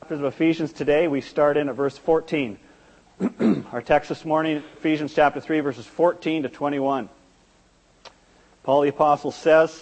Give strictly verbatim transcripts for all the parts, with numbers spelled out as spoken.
Of Ephesians today, we start in at verse fourteen. Our text this morning, Ephesians chapter three, verses fourteen to twenty-one. Paul the Apostle says,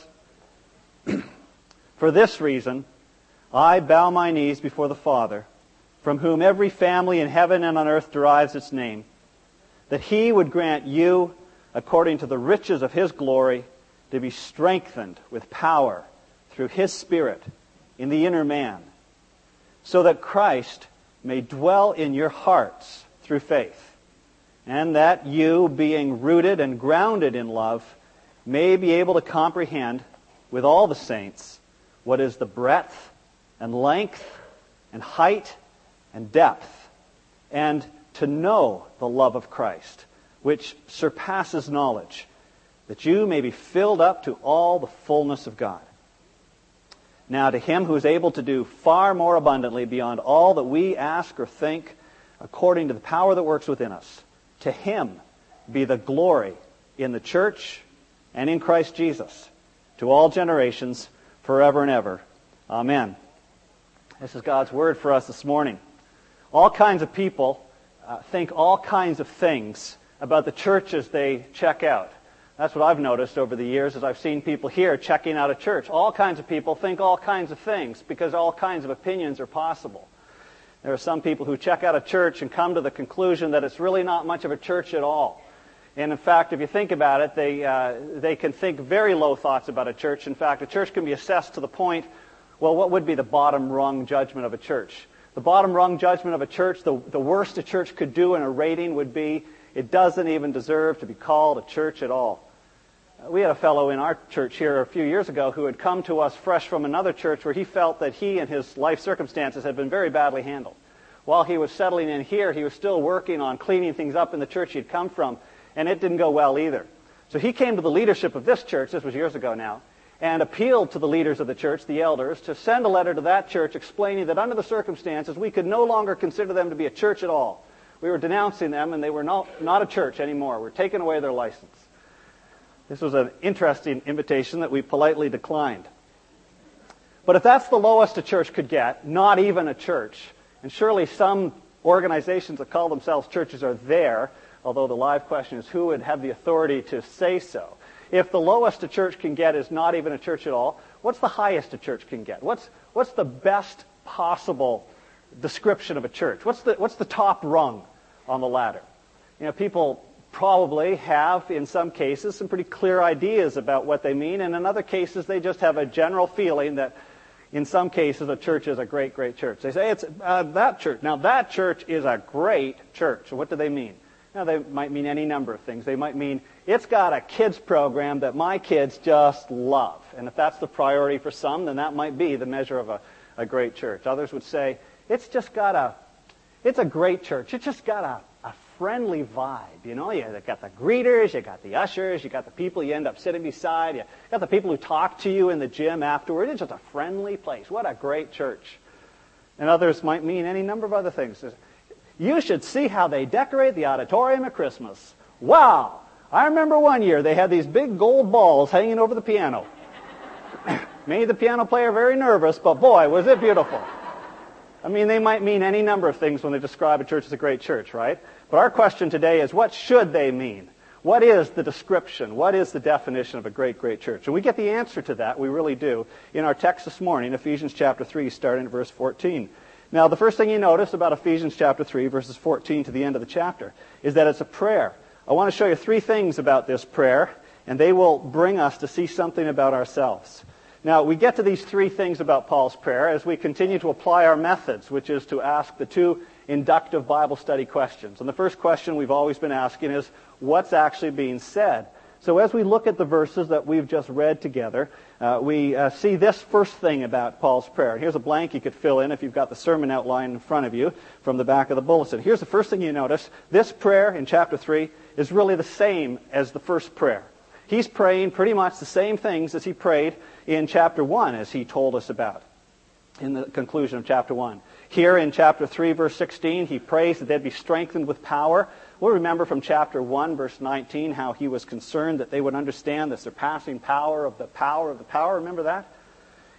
"For this reason, I bow my knees before the Father, from whom every family in heaven and on earth derives its name, that He would grant you, according to the riches of His glory, to be strengthened with power through His Spirit in the inner man, so that Christ may dwell in your hearts through faith, and that you, being rooted and grounded in love, may be able to comprehend with all the saints what is the breadth and length and height and depth, and to know the love of Christ, which surpasses knowledge, that you may be filled up to all the fullness of God. Now to Him who is able to do far more abundantly beyond all that we ask or think, according to the power that works within us, to Him be the glory in the church and in Christ Jesus, to all generations, forever and ever. Amen." This is God's word for us this morning. All kinds of people uh, think all kinds of things about the churches they check out. That's what I've noticed over the years as I've seen people here checking out a church. All kinds of people think all kinds of things because all kinds of opinions are possible. There are some people who check out a church and come to the conclusion that it's really not much of a church at all. And in fact, if you think about it, they uh, they can think very low thoughts about a church. In fact, a church can be assessed to the point, well, what would be the bottom rung judgment of a church? The bottom rung judgment of a church, the, the worst a church could do in a rating would be, it doesn't even deserve to be called a church at all. We had a fellow in our church here a few years ago who had come to us fresh from another church where he felt that he and his life circumstances had been very badly handled. While he was settling in here, he was still working on cleaning things up in the church he'd come from, and it didn't go well either. So he came to the leadership of this church, this was years ago now, and appealed to the leaders of the church, the elders, to send a letter to that church explaining that under the circumstances we could no longer consider them to be a church at all. We were denouncing them, and they were not, not a church anymore. We're taking away their license. This was an interesting invitation that we politely declined. But if that's the lowest a church could get, not even a church, and surely some organizations that call themselves churches are there, although the live question is who would have the authority to say so. If the lowest a church can get is not even a church at all, what's the highest a church can get? What's what's the best possible description of a church? What's the what's the top rung on the ladder? You know, people probably have, in some cases, some pretty clear ideas about what they mean, and in other cases, they just have a general feeling that, in some cases, a church is a great, great church. They say, it's uh, that church. Now, that church is a great church. So what do they mean? Now, they might mean any number of things. They might mean, it's got a kids program that my kids just love. And if that's the priority for some, then that might be the measure of a, a great church. Others would say, it's just got a, it's a great church. It's just got a friendly vibe, you know, you got the greeters, you got the ushers, you got the people you end up sitting beside, you got the people who talk to you in the gym afterward. It's just a friendly place. What a great church. And others might mean any number of other things. You should see how they decorate the auditorium at Christmas. Wow! I remember one year they had these big gold balls hanging over the piano. Made the piano player very nervous, but boy, was it beautiful. I mean, they might mean any number of things when they describe a church as a great church, right? But our question today is, what should they mean? What is the description? What is the definition of a great, great church? And we get the answer to that, we really do, in our text this morning, Ephesians chapter three, starting at verse fourteen. Now, the first thing you notice about Ephesians chapter three, verses fourteen to the end of the chapter, is that it's a prayer. I want to show you three things about this prayer, and they will bring us to see something about ourselves. Now, we get to these three things about Paul's prayer as we continue to apply our methods, which is to ask the two inductive Bible study questions. And the first question we've always been asking is, what's actually being said? So as we look at the verses that we've just read together, uh, we uh, see this first thing about Paul's prayer. Here's a blank you could fill in if you've got the sermon outline in front of you from the back of the bulletin. Here's the first thing you notice. This prayer in chapter three is really the same as the first prayer. He's praying pretty much the same things as he prayed in chapter one, as he told us about in the conclusion of chapter one. Here in chapter three, verse sixteen, he prays that they'd be strengthened with power. We'll remember from chapter one, verse nineteen, how he was concerned that they would understand the surpassing power of the power of the power. Remember that?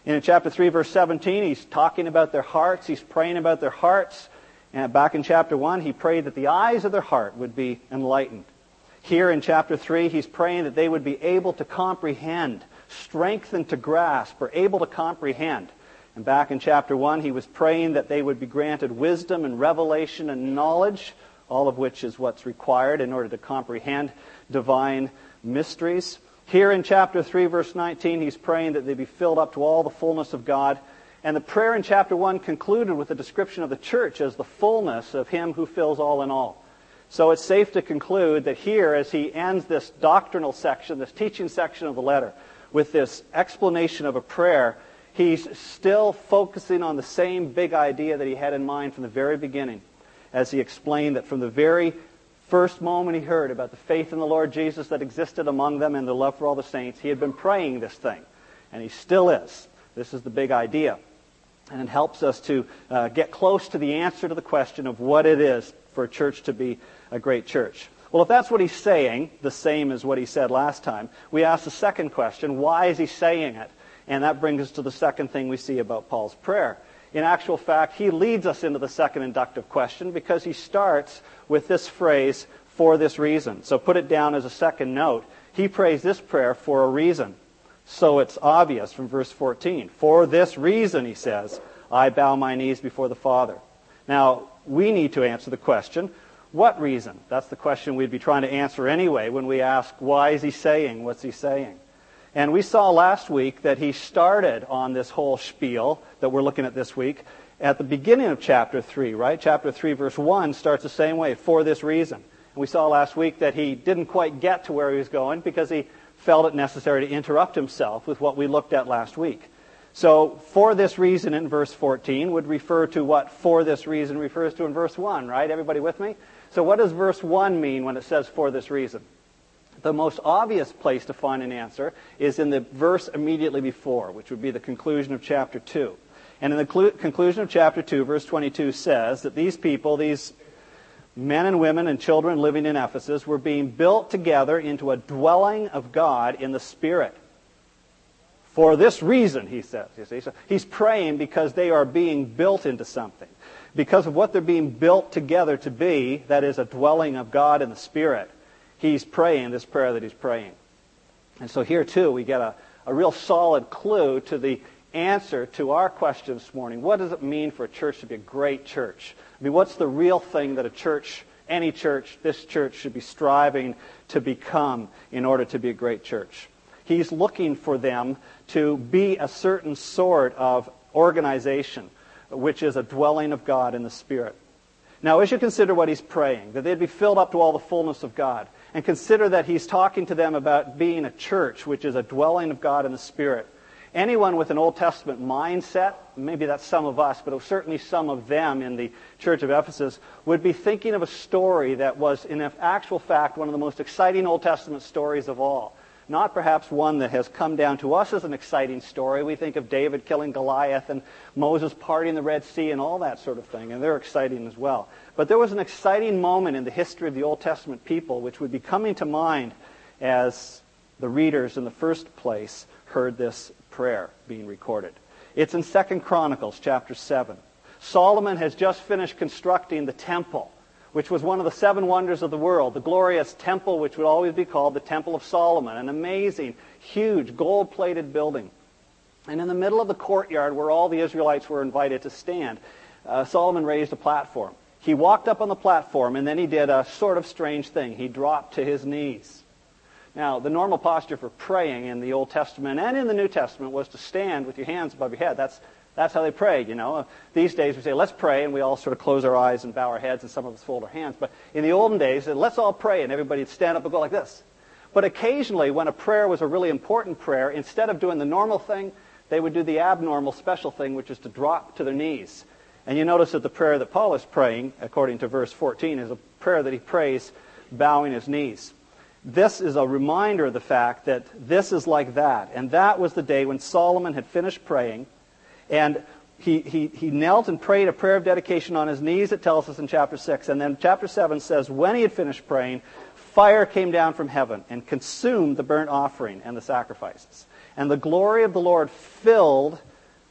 In chapter three, verse seventeen, he's talking about their hearts. He's praying about their hearts. And back in chapter one, he prayed that the eyes of their heart would be enlightened. Here in chapter three, he's praying that they would be able to comprehend, strengthened to grasp, or able to comprehend. And back in chapter one, he was praying that they would be granted wisdom and revelation and knowledge, all of which is what's required in order to comprehend divine mysteries. Here in chapter three, verse nineteen, he's praying that they be filled up to all the fullness of God. And the prayer in chapter one concluded with a description of the church as the fullness of Him who fills all in all. So it's safe to conclude that here, as he ends this doctrinal section, this teaching section of the letter, with this explanation of a prayer, he's still focusing on the same big idea that he had in mind from the very beginning, as he explained that from the very first moment he heard about the faith in the Lord Jesus that existed among them and the love for all the saints, he had been praying this thing. And he still is. This is the big idea. And it helps us to uh, get close to the answer to the question of what it is for a church to be a great church. Well, if that's what he's saying, the same as what he said last time, we ask the second question, why is he saying it? And that brings us to the second thing we see about Paul's prayer. In actual fact, he leads us into the second inductive question because he starts with this phrase, for this reason. So put it down as a second note. He prays this prayer for a reason. So it's obvious from verse fourteen. For this reason, he says, I bow my knees before the Father. Now, we need to answer the question, what reason? That's the question we'd be trying to answer anyway when we ask, why is he saying? What's he saying? And we saw last week that he started on this whole spiel that we're looking at this week at the beginning of chapter three, right? Chapter three, verse one starts the same way, for this reason. And we saw last week that he didn't quite get to where he was going because he felt it necessary to interrupt himself with what we looked at last week. So, for this reason in verse fourteen would refer to what for this reason refers to in verse one, right? Everybody with me? So what does verse one mean when it says for this reason? The most obvious place to find an answer is in the verse immediately before, which would be the conclusion of chapter two. And in the clu- conclusion of chapter two, verse twenty-two says that these people, these men and women and children living in Ephesus, were being built together into a dwelling of God in the Spirit. For this reason, he says. You see, so he's praying because they are being built into something. Because of what they're being built together to be, that is a dwelling of God in the Spirit, he's praying this prayer that he's praying. And so here too we get a, a real solid clue to the answer to our question this morning. What does it mean for a church to be a great church? I mean, what's the real thing that a church, any church, this church should be striving to become in order to be a great church? He's looking for them to be a certain sort of organization, which is a dwelling of God in the Spirit. Now, as you consider what he's praying, that they'd be filled up to all the fullness of God, and consider that he's talking to them about being a church, which is a dwelling of God in the Spirit. Anyone with an Old Testament mindset, maybe that's some of us, but certainly some of them in the church of Ephesus, would be thinking of a story that was, in actual fact, one of the most exciting Old Testament stories of all. Not perhaps one that has come down to us as an exciting story. We think of David killing Goliath and Moses parting the Red Sea and all that sort of thing, and they're exciting as well. But there was an exciting moment in the history of the Old Testament people which would be coming to mind as the readers in the first place heard this prayer being recorded. It's in Second Chronicles chapter seven. Solomon has just finished constructing the temple, which was one of the seven wonders of the world, the glorious temple which would always be called the Temple of Solomon, an amazing, huge, gold-plated building. And in the middle of the courtyard where all the Israelites were invited to stand, uh, Solomon raised a platform. He walked up on the platform and then he did a sort of strange thing. He dropped to his knees. Now, the normal posture for praying in the Old Testament and in the New Testament was to stand with your hands above your head. That's That's how they prayed, you know. These days we say, let's pray, and we all sort of close our eyes and bow our heads, and some of us fold our hands. But in the olden days, let's all pray, and everybody would stand up and go like this. But occasionally, when a prayer was a really important prayer, instead of doing the normal thing, they would do the abnormal special thing, which is to drop to their knees. And you notice that the prayer that Paul is praying, according to verse fourteen, is a prayer that he prays bowing his knees. This is a reminder of the fact that this is like that. And that was the day when Solomon had finished praying, and he, he, he knelt and prayed a prayer of dedication on his knees, it tells us in chapter six. And then chapter seven says, when he had finished praying, fire came down from heaven and consumed the burnt offering and the sacrifices. And the glory of the Lord filled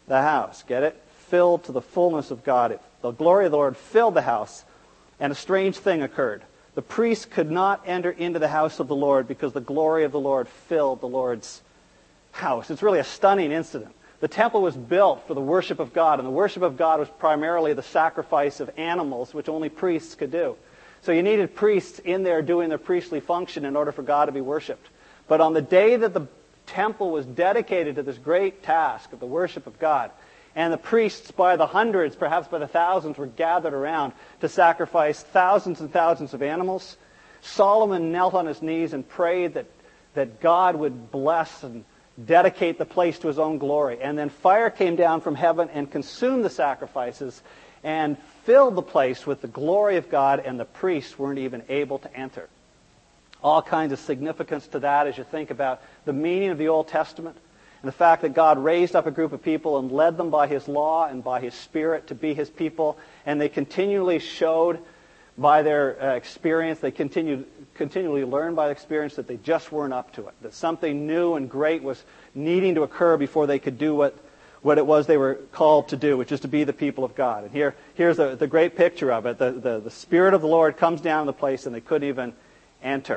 the house. Get it? Filled to the fullness of God. It, the glory of the Lord filled the house, and a strange thing occurred. The priests could not enter into the house of the Lord because the glory of the Lord filled the Lord's house. It's really a stunning incident. The temple was built for the worship of God, and the worship of God was primarily the sacrifice of animals, which only priests could do. So you needed priests in there doing their priestly function in order for God to be worshipped. But on the day that the temple was dedicated to this great task of the worship of God, and the priests by the hundreds, perhaps by the thousands, were gathered around to sacrifice thousands and thousands of animals, Solomon knelt on his knees and prayed that, that God would bless and dedicate the place to his own glory. And then fire came down from heaven and consumed the sacrifices and filled the place with the glory of God, and the priests weren't even able to enter. All kinds of significance to that as you think about the meaning of the Old Testament and the fact that God raised up a group of people and led them by His law and by His Spirit to be His people, and they continually showed by their uh, experience, they continued, continually learned by experience that they just weren't up to it, that something new and great was needing to occur before they could do what, what it was they were called to do, which is to be the people of God. And here, here's the, the great picture of it. The, the, the Spirit of the Lord comes down in the place and they couldn't even enter.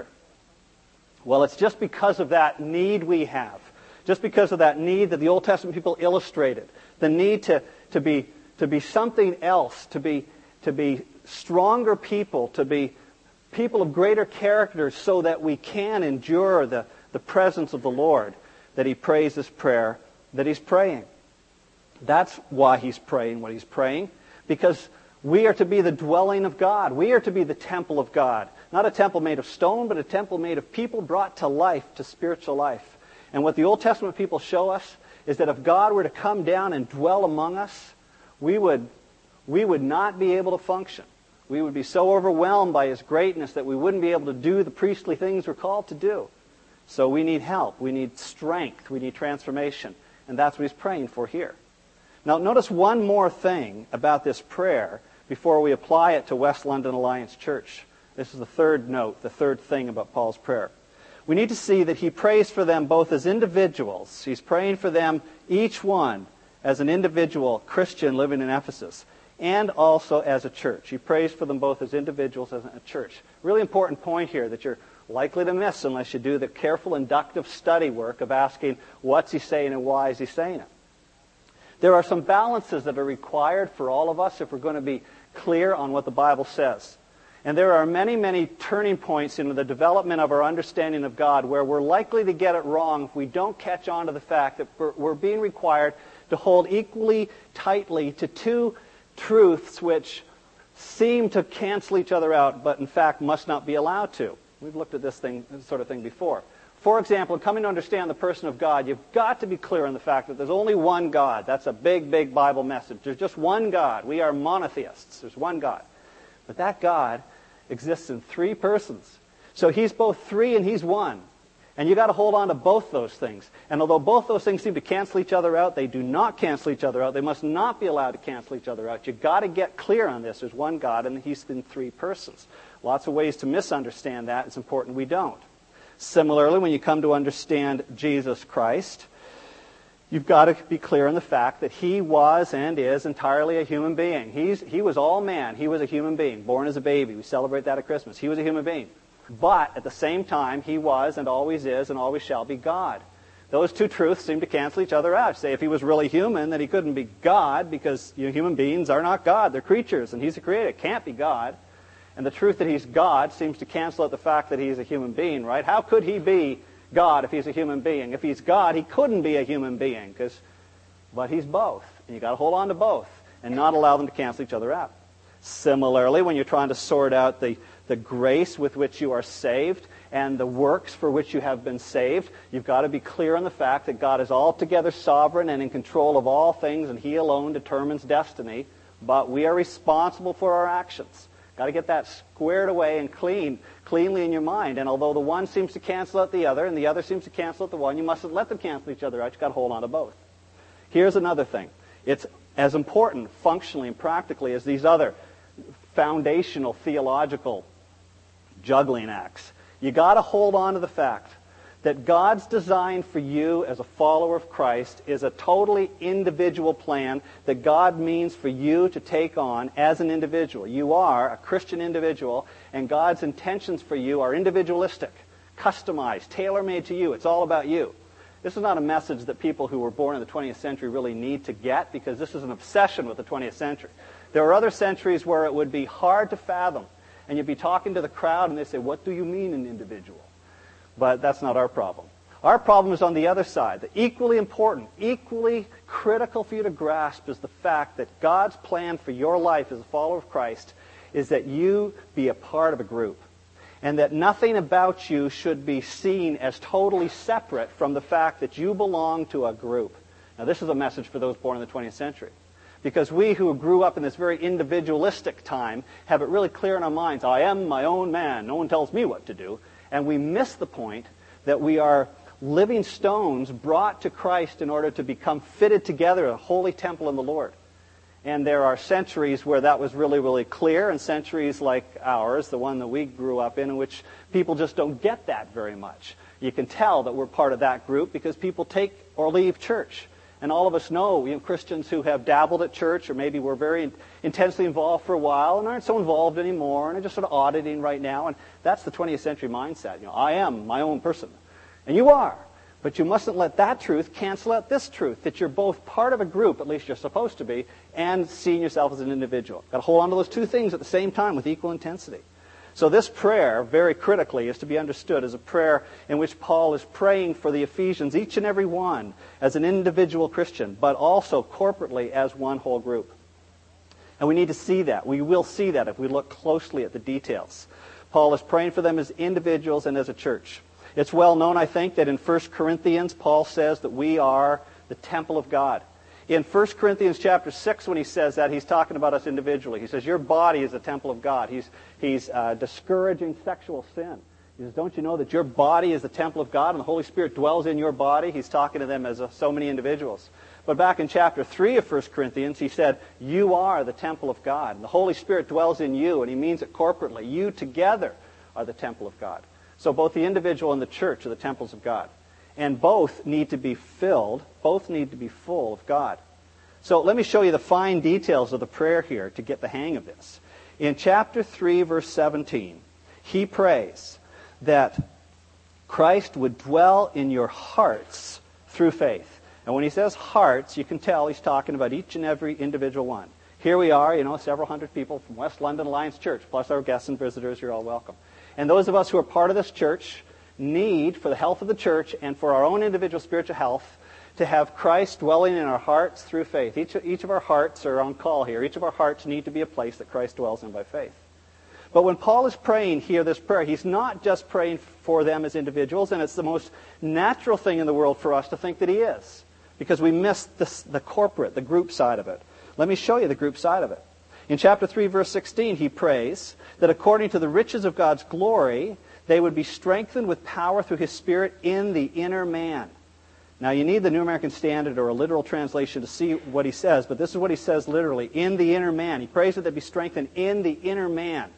Well, it's just because of that need we have, just because of that need that the Old Testament people illustrated, the need to, to, be, to be something else, to be, to be stronger people, to be people of greater character so that we can endure the, the presence of the Lord, that he prays this prayer that he's praying. That's why he's praying what he's praying, because we are to be the dwelling of God. We are to be the temple of God. Not a temple made of stone, but a temple made of people brought to life, to spiritual life. And what the Old Testament people show us is that if God were to come down and dwell among us, we would, we would not be able to function. We would be so overwhelmed by His greatness that we wouldn't be able to do the priestly things we're called to do. So we need help. We need strength. We need transformation. And that's what he's praying for here. Now, notice one more thing about this prayer before we apply it to West London Alliance Church. This is the third note, the third thing about Paul's prayer. We need to see that he prays for them both as individuals. He's praying for them, each one, as an individual Christian living in Ephesus, and also as a church. He prays for them both as individuals and as a church. Really important point here that you're likely to miss unless you do the careful inductive study work of asking, what's he saying and why is he saying it? There are some balances that are required for all of us if we're going to be clear on what the Bible says. And there are many, many turning points in the development of our understanding of God where we're likely to get it wrong if we don't catch on to the fact that we're, we're being required to hold equally tightly to two truths which seem to cancel each other out, but in fact must not be allowed to. We've looked at this thing, this sort of thing before. For example, in coming to understand the person of God, you've got to be clear on the fact that there's only one God. That's a big, big Bible message. There's just one God. We are monotheists. There's one God. But that God exists in three persons. So he's both three and he's one. And you've got to hold on to both those things. And although both those things seem to cancel each other out, they do not cancel each other out. They must not be allowed to cancel each other out. You've got to get clear on this. There's one God and he's in three persons. Lots of ways to misunderstand that. It's important we don't. Similarly, when you come to understand Jesus Christ, you've got to be clear on the fact that he was and is entirely a human being. He's, he was all man. He was a human being, born as a baby. We celebrate that at Christmas. He was a human being. But at the same time, he was and always is and always shall be God. Those two truths seem to cancel each other out. Say if he was really human, then he couldn't be God because you know, human beings are not God. They're creatures, and he's a creator. It can't be God. And the truth that he's God seems to cancel out the fact that he's a human being, right? How could he be God if he's a human being? If he's God, he couldn't be a human being, because, but he's both. And you've got to hold on to both and not allow them to cancel each other out. Similarly, when you're trying to sort out the, the grace with which you are saved and the works for which you have been saved, you've got to be clear on the fact that God is altogether sovereign and in control of all things, and he alone determines destiny, but we are responsible for our actions. Got to get that squared away and clean, cleanly in your mind. And although the one seems to cancel out the other and the other seems to cancel out the one, you mustn't let them cancel each other out. You've got to hold on to both. Here's another thing. It's as important functionally and practically as these other foundational theological juggling acts. You got to hold on to the fact that God's design for you as a follower of Christ is a totally individual plan that God means for you to take on as an individual. You are a Christian individual, and God's intentions for you are individualistic, customized, tailor-made to you. It's all about you. This is not a message that people who were born in the twentieth century really need to get, because this is an obsession with the twentieth century. There are other centuries where it would be hard to fathom, and you'd be talking to the crowd and they say, "What do you mean an individual?" But that's not our problem. Our problem is on the other side. The equally important, equally critical for you to grasp is the fact that God's plan for your life as a follower of Christ is that you be a part of a group, and that nothing about you should be seen as totally separate from the fact that you belong to a group. Now, this is a message for those born in the twentieth century, because we who grew up in this very individualistic time have it really clear in our minds. I am my own man. No one tells me what to do. And we miss the point that we are living stones brought to Christ in order to become fitted together, a holy temple in the Lord. And there are centuries where that was really, really clear, and centuries like ours, the one that we grew up in, in which people just don't get that very much. You can tell that we're part of that group because people take or leave church. And all of us know, you know Christians who have dabbled at church, or maybe were very intensely involved for a while and aren't so involved anymore and are just sort of auditing right now. And that's the twentieth century mindset. You know, I am my own person. And you are. But you mustn't let that truth cancel out this truth, that you're both part of a group, at least you're supposed to be, and seeing yourself as an individual. Got to hold on to those two things at the same time with equal intensity. So this prayer, very critically, is to be understood as a prayer in which Paul is praying for the Ephesians, each and every one, as an individual Christian, but also corporately as one whole group. And we need to see that. We will see that if we look closely at the details. Paul is praying for them as individuals and as a church. It's well known, I think, that in First Corinthians, Paul says that we are the temple of God. In First Corinthians chapter six, when he says that, he's talking about us individually. He says, your body is the temple of God. He's, he's uh, discouraging sexual sin. He says, don't you know that your body is the temple of God and the Holy Spirit dwells in your body? He's talking to them as uh, so many individuals. But back in chapter three of First Corinthians, he said, you are the temple of God. And the Holy Spirit dwells in you, and he means it corporately. You together are the temple of God. So both the individual and the church are the temples of God. And both need to be filled, both need to be full of God. So let me show you the fine details of the prayer here to get the hang of this. In chapter three, verse seventeen, he prays that Christ would dwell in your hearts through faith. And when he says hearts, you can tell he's talking about each and every individual one. Here we are, you know, several hundred people from West London Alliance Church, plus our guests and visitors, you're all welcome. And those of us who are part of this church need, for the health of the church and for our own individual spiritual health, to have Christ dwelling in our hearts through faith. Each, each of our hearts are on call here. Each of our hearts need to be a place that Christ dwells in by faith. But when Paul is praying here this prayer, he's not just praying for them as individuals, and it's the most natural thing in the world for us to think that he is, because we miss this, the corporate, the group side of it. Let me show you the group side of it. In chapter three, verse sixteen, he prays that according to the riches of God's glory, they would be strengthened with power through his Spirit in the inner man. Now, you need the New American Standard or a literal translation to see what he says, but this is what he says literally, in the inner man. He prays that they be strengthened in the inner man.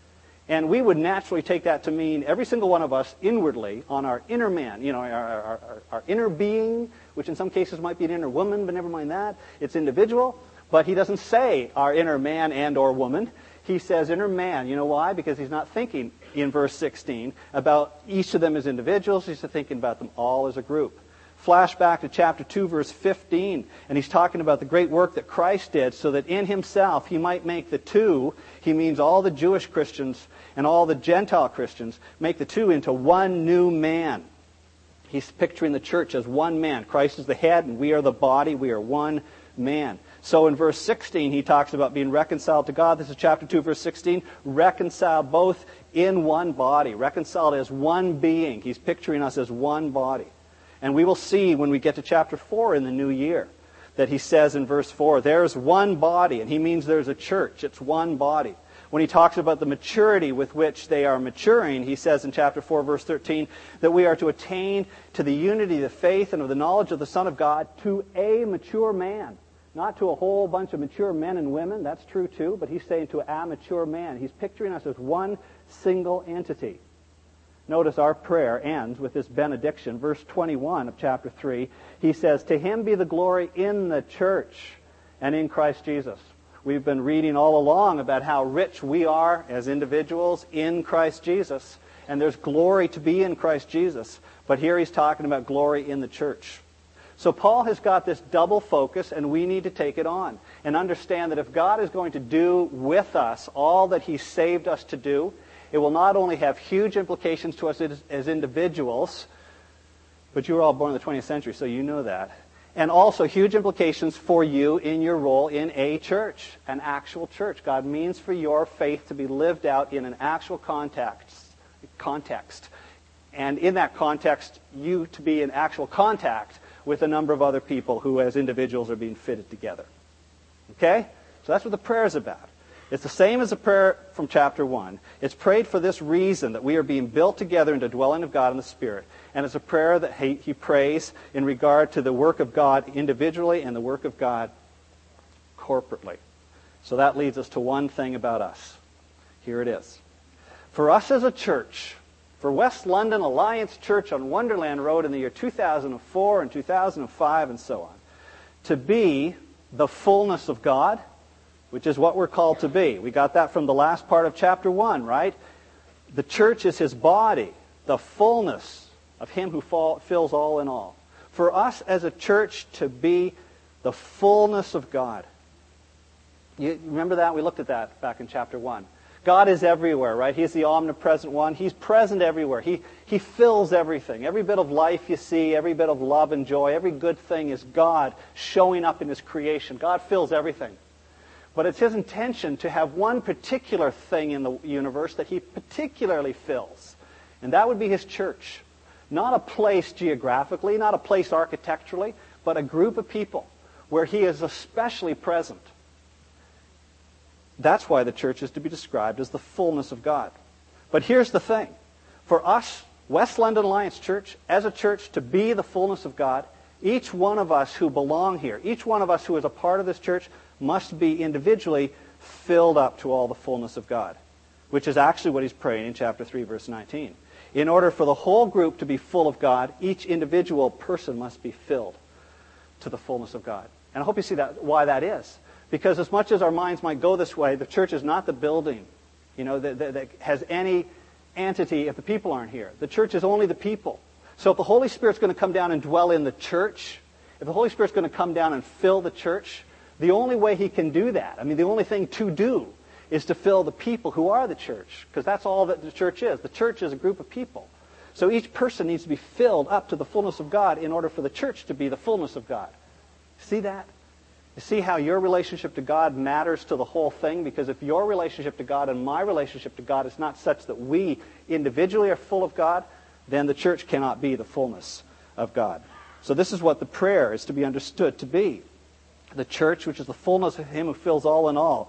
And we would naturally take that to mean every single one of us inwardly on our inner man, you know, our, our, our, our inner being, which in some cases might be an inner woman, but never mind that. It's individual. But he doesn't say our inner man and or woman. He says inner man. You know why? Because he's not thinking in verse sixteen about each of them as individuals. He's thinking about them all as a group. Flash back to chapter two, verse fifteen, and he's talking about the great work that Christ did so that in himself he might make the two, he means all the Jewish Christians and all the Gentile Christians, make the two into one new man. He's picturing the church as one man. Christ is the head and we are the body. We are one man. So in verse sixteen, he talks about being reconciled to God. This is chapter two, verse sixteen. Reconciled both in one body. Reconciled as one being. He's picturing us as one body. And we will see when we get to chapter four in the new year that he says in verse four, there's one body. And he means there's a church. It's one body. When he talks about the maturity with which they are maturing, he says in chapter four, verse thirteen, that we are to attain to the unity of the faith and of the knowledge of the Son of God to a mature man. Not to a whole bunch of mature men and women. That's true too. But he's saying to a mature man. He's picturing us as one single entity. Notice our prayer ends with this benediction. Verse twenty-one of chapter three, he says, "To him be the glory in the church and in Christ Jesus." We've been reading all along about how rich we are as individuals in Christ Jesus. And there's glory to be in Christ Jesus. But here he's talking about glory in the church. So Paul has got this double focus, and we need to take it on and understand that if God is going to do with us all that He saved us to do, it will not only have huge implications to us as, as individuals, but you were all born in the twentieth century, so you know that, and also huge implications for you in your role in a church, an actual church. God means for your faith to be lived out in an actual context, context. And in that context, you to be in actual contact with a number of other people who as individuals are being fitted together. Okay? So that's what the prayer is about. It's the same as the prayer from chapter one. It's prayed for this reason, that we are being built together into dwelling of God in the Spirit. And it's a prayer that he, he prays in regard to the work of God individually and the work of God corporately. So that leads us to one thing about us. Here it is. For us as a church, for West London Alliance Church on Wonderland Road in the year two thousand four and two thousand five and so on, to be the fullness of God, which is what we're called to be. We got that from the last part of chapter one, right? The church is His body, the fullness of Him who fall, fills all in all. For us as a church to be the fullness of God. You remember that? We looked at that back in chapter one. God is everywhere, right? He's the omnipresent one. He's present everywhere. He, he fills everything. Every bit of life you see, every bit of love and joy, every good thing is God showing up in His creation. God fills everything. But it's His intention to have one particular thing in the universe that He particularly fills. And that would be His church. Not a place geographically, not a place architecturally, but a group of people where He is especially present. That's why the church is to be described as the fullness of God. But here's the thing. For us, West London Alliance Church, as a church to be the fullness of God, each one of us who belong here, each one of us who is a part of this church, must be individually filled up to all the fullness of God, which is actually what he's praying in chapter three, verse nineteen. In order for the whole group to be full of God, each individual person must be filled to the fullness of God. And I hope you see that why that is. Because as much as our minds might go this way, the church is not the building, you know, that, that, that has any entity if the people aren't here. The church is only the people. So if the Holy Spirit's going to come down and dwell in the church, if the Holy Spirit's going to come down and fill the church, the only way He can do that, I mean, the only thing to do is to fill the people who are the church, because that's all that the church is. The church is a group of people. So each person needs to be filled up to the fullness of God in order for the church to be the fullness of God. See that? You see how your relationship to God matters to the whole thing? Because if your relationship to God and my relationship to God is not such that we individually are full of God, then the church cannot be the fullness of God. So this is what the prayer is to be understood to be. The church, which is the fullness of Him who fills all in all,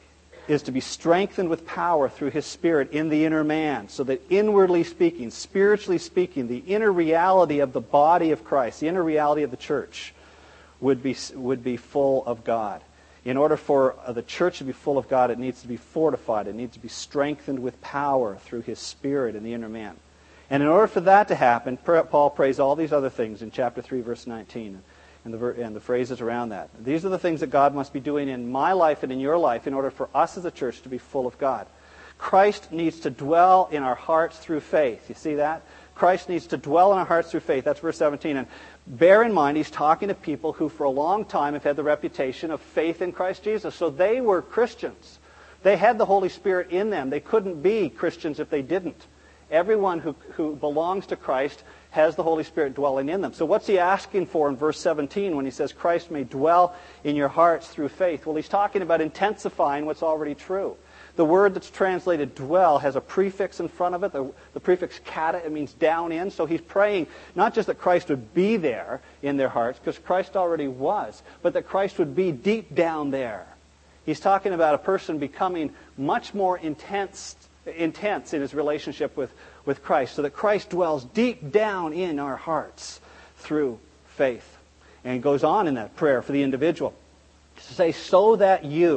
is to be strengthened with power through His Spirit in the inner man, so that inwardly speaking, spiritually speaking, the inner reality of the body of Christ, the inner reality of the church, would be would be full of God. In order for the church to be full of God, it needs to be fortified. It needs to be strengthened with power through His Spirit in the inner man. And in order for that to happen, Paul prays all these other things in chapter three, verse nineteen, and the, and the phrases around that. These are the things that God must be doing in my life and in your life in order for us as a church to be full of God. Christ needs to dwell in our hearts through faith. You see that? Christ needs to dwell in our hearts through faith. That's verse seventeen. And bear in mind, he's talking to people who for a long time have had the reputation of faith in Christ Jesus. So they were Christians. They had the Holy Spirit in them. They couldn't be Christians if they didn't. Everyone who, who belongs to Christ has the Holy Spirit dwelling in them. So what's he asking for in verse seventeen when he says Christ may dwell in your hearts through faith? Well, he's talking about intensifying what's already true. The word that's translated dwell has a prefix in front of it, the, the prefix kata, it means down in. So he's praying not just that Christ would be there in their hearts, because Christ already was, but that Christ would be deep down there. He's talking about a person becoming much more intense, intense in his relationship with, with Christ, so that Christ dwells deep down in our hearts through faith. And he goes on in that prayer for the individual to say, so that you,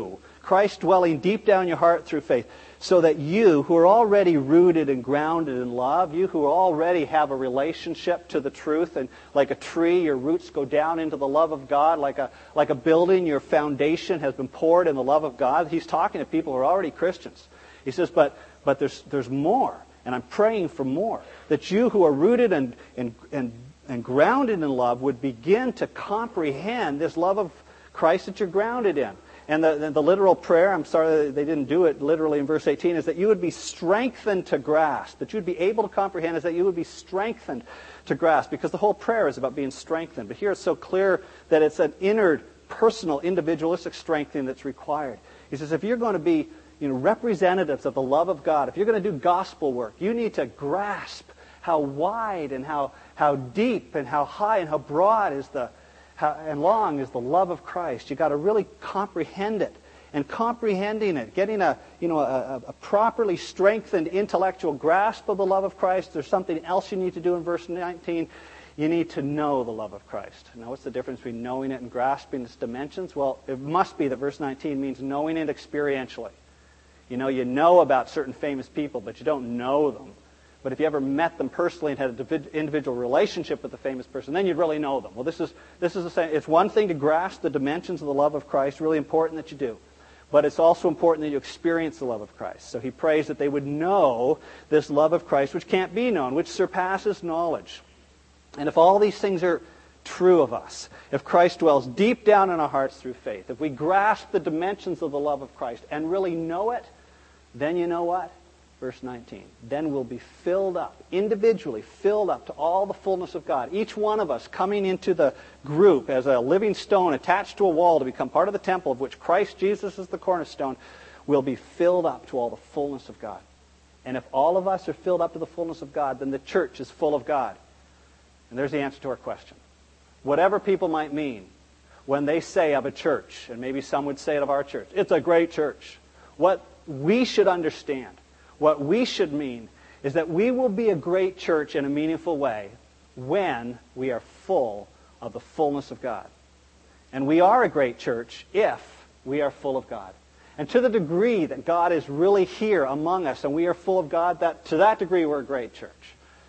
Christ dwelling deep down your heart through faith, so that you who are already rooted and grounded in love, you who already have a relationship to the truth, and like a tree, your roots go down into the love of God, like a like a building, your foundation has been poured in the love of God. He's talking to people who are already Christians. He says, but but there's there's more, and I'm praying for more, that you who are rooted and and and, and grounded in love would begin to comprehend this love of Christ that you're grounded in. And the, the, the literal prayer, I'm sorry they didn't do it literally in verse eighteen, is that you would be strengthened to grasp, that you would be able to comprehend, is that you would be strengthened to grasp, because the whole prayer is about being strengthened. But here it's so clear that it's an inner, personal, individualistic strengthening that's required. He says if you're going to be you know, representatives of the love of God, if you're going to do gospel work, you need to grasp how wide and how, how deep and how high and how broad is the How, and long is the love of Christ. You've got to really comprehend it. And comprehending it, getting a, you know, a, a properly strengthened intellectual grasp of the love of Christ, there's something else you need to do in verse nineteen. You need to know the love of Christ. Now, what's the difference between knowing it and grasping its dimensions? Well, it must be that verse nineteen means knowing it experientially. You know, you know about certain famous people, but you don't know them. But if you ever met them personally and had an individual relationship with the famous person, then you'd really know them. Well, this is this is the same. It's one thing to grasp the dimensions of the love of Christ, really important that you do. But it's also important that you experience the love of Christ. So he prays that they would know this love of Christ, which can't be known, which surpasses knowledge. And if all these things are true of us, if Christ dwells deep down in our hearts through faith, if we grasp the dimensions of the love of Christ and really know it, then you know what? Verse nineteen, then we'll be filled up, individually filled up to all the fullness of God. Each one of us coming into the group as a living stone attached to a wall to become part of the temple of which Christ Jesus is the cornerstone, will be filled up to all the fullness of God. And if all of us are filled up to the fullness of God, then the church is full of God. And there's the answer to our question. Whatever people might mean when they say of a church, and maybe some would say it of our church, it's a great church. What we should understand, what we should mean, is that we will be a great church in a meaningful way when we are full of the fullness of God. And we are a great church if we are full of God. And to the degree that God is really here among us and we are full of God, that to that degree we're a great church.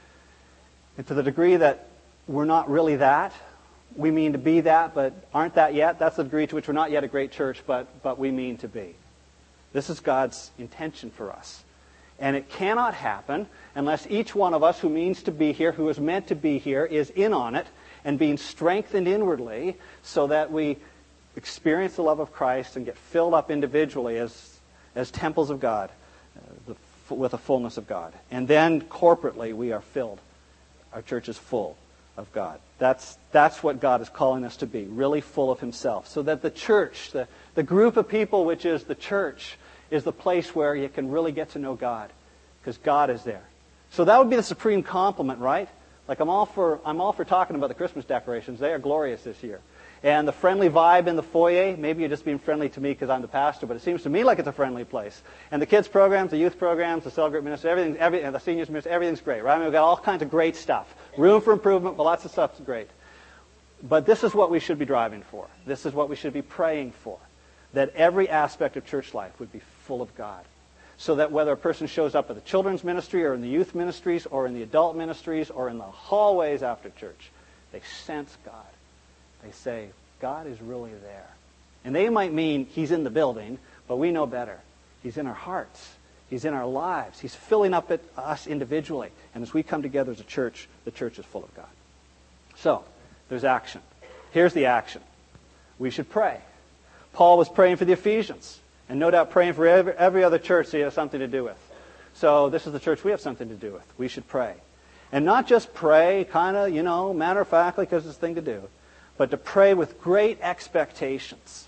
And to the degree that we're not really that, we mean to be that, but aren't that yet, that's the degree to which we're not yet a great church, but, but we mean to be. This is God's intention for us. And it cannot happen unless each one of us who means to be here, who is meant to be here, is in on it and being strengthened inwardly so that we experience the love of Christ and get filled up individually as, as temples of God, uh, the, with the fullness of God. And then corporately we are filled. Our church is full of God. That's, that's what God is calling us to be, really full of Himself. So that the church, the, the group of people which is the church, is the place where you can really get to know God, because God is there. So that would be the supreme compliment, right? Like I'm all for I'm all for talking about the Christmas decorations. They are glorious this year. And the friendly vibe in the foyer, maybe you're just being friendly to me because I'm the pastor, but it seems to me like it's a friendly place. And the kids programs, the youth programs, the cell group ministry, everything, every, and the seniors ministry, everything's great, right? I mean, we've got all kinds of great stuff. Room for improvement, but lots of stuff's great. But this is what we should be driving for. This is what we should be praying for. That every aspect of church life would be full of God. So that whether a person shows up at the children's ministry or in the youth ministries or in the adult ministries or in the hallways after church, they sense God. They say, God is really there. And they might mean He's in the building, but we know better. He's in our hearts. He's in our lives. He's filling up at us individually. And as we come together as a church, the church is full of God. So, there's action. Here's the action. We should pray. Paul was praying for the Ephesians, and no doubt praying for every, every other church that he has something to do with. So this is the church we have something to do with. We should pray. And not just pray kind of, you know, matter-of-factly because it's a thing to do, but to pray with great expectations.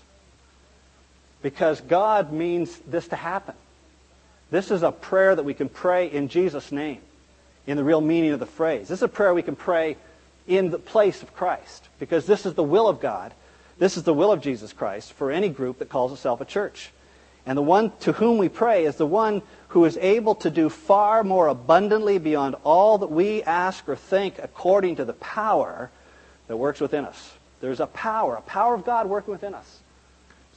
Because God means this to happen. This is a prayer that we can pray in Jesus' name, in the real meaning of the phrase. This is a prayer we can pray in the place of Christ, because this is the will of God. This is the will of Jesus Christ for any group that calls itself a church. And the one to whom we pray is the one who is able to do far more abundantly beyond all that we ask or think according to the power that works within us. There's a power, a power of God working within us.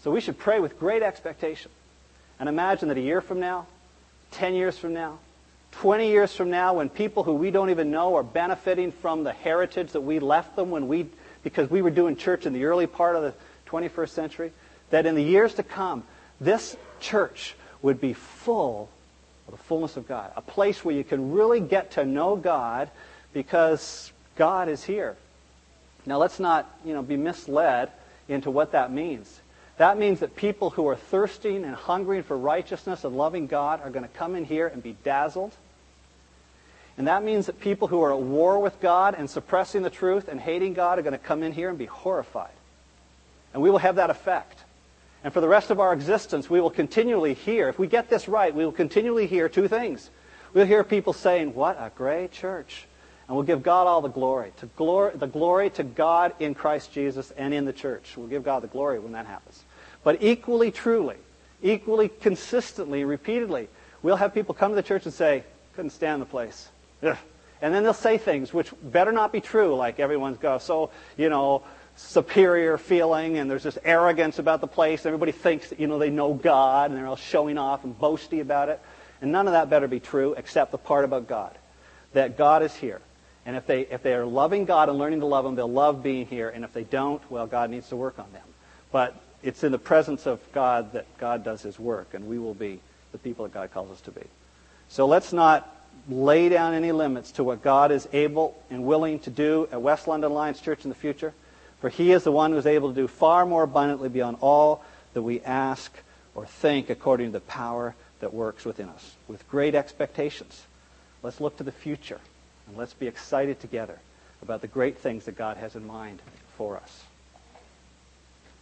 So we should pray with great expectation. And imagine that a year from now, ten years from now, twenty years from now, when people who we don't even know are benefiting from the heritage that we left them when we, because we were doing church in the early part of the twenty-first century, that in the years to come, this church would be full of the fullness of God. A place where you can really get to know God because God is here. Now let's not, you know, be misled into what that means. That means that people who are thirsting and hungering for righteousness and loving God are going to come in here and be dazzled. And that means that people who are at war with God and suppressing the truth and hating God are going to come in here and be horrified. And we will have that effect. And for the rest of our existence, we will continually hear, if we get this right, we will continually hear two things. We'll hear people saying, what a great church. And we'll give God all the glory. To glory, the glory to God in Christ Jesus and in the church. We'll give God the glory when that happens. But equally truly, equally consistently, repeatedly, we'll have people come to the church and say, couldn't stand the place. Ugh. And then they'll say things which better not be true, like everyone's got so, you know, superior feeling, and there's this arrogance about the place. Everybody thinks that, you know, they know God, and they're all showing off and boasty about it. And none of that better be true except the part about God, that God is here. And if they if they are loving God and learning to love Him, they'll love being here. And if they don't, well, God needs to work on them. But it's in the presence of God that God does His work, and we will be the people that God calls us to be. So let's not lay down any limits to what God is able and willing to do at West London Alliance Church in the future, for He is the one who is able to do far more abundantly beyond all that we ask or think, according to the power that works within us. With great expectations, let's look to the future, and let's be excited together about the great things that God has in mind for us.